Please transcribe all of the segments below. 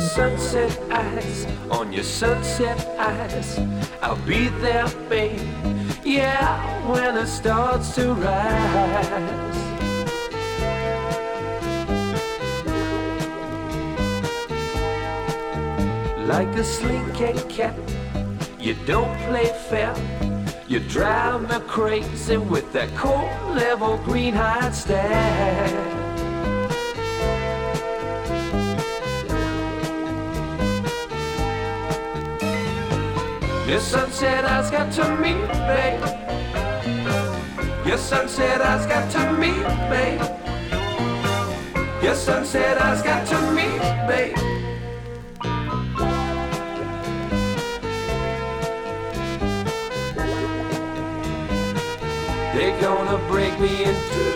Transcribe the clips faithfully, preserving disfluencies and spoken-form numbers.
sunset eyes, on your sunset eyes. I'll be there, babe, yeah, when it starts to rise. Like a slinky cat, you don't play fair. You drive me crazy with that cold level green hot stare. Your sunset eyes got to me, babe. Your sunset eyes got to me, babe. Your sunset eyes got to me, babe. They're gonna break me in two.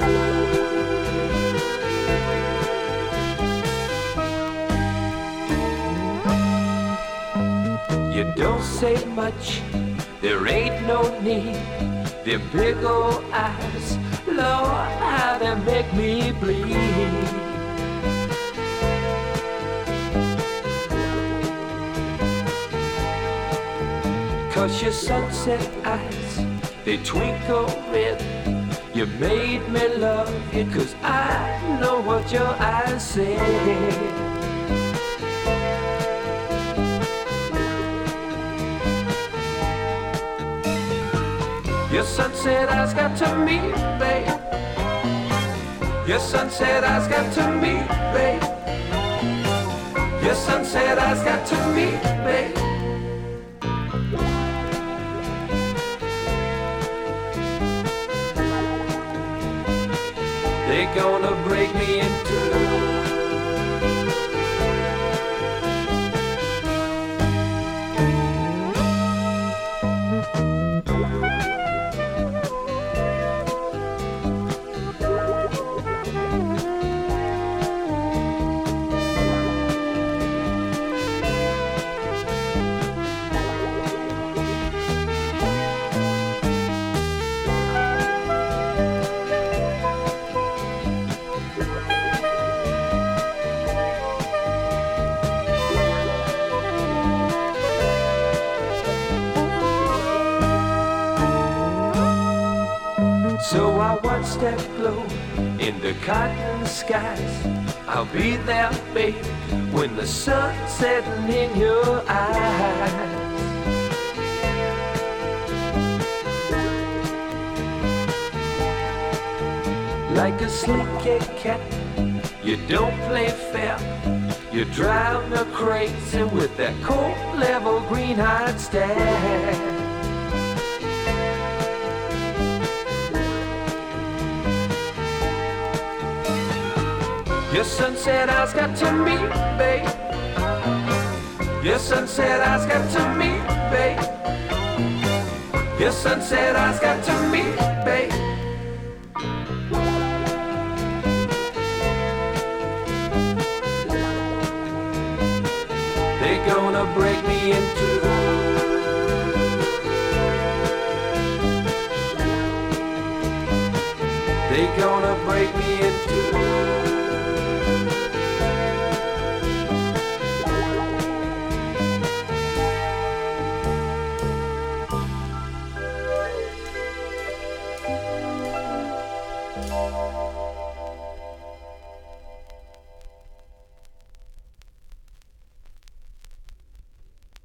You don't say much, there ain't no need. Them big old eyes, Lord, how they make me bleed. Cause your sunset eyes, they twinkle red. You made me love you, cause I know what your eyes say. Your sunset eyes got to me, babe. Your sunset eyes got to me, babe. Your sunset eyes got to me, babe. They're gonna break me in two. So I watch that glow in the cotton skies. I'll be there, babe, when the sun's setting in your eyes. Like a slinky cat, you don't play fair. You drive me crazy with that cold level green hot stare. Your sunset eyes got to me, babe. Your sunset eyes got to me, babe. Your sunset eyes got to me, babe. They're gonna break me in two. They're gonna break me in two. Thank you.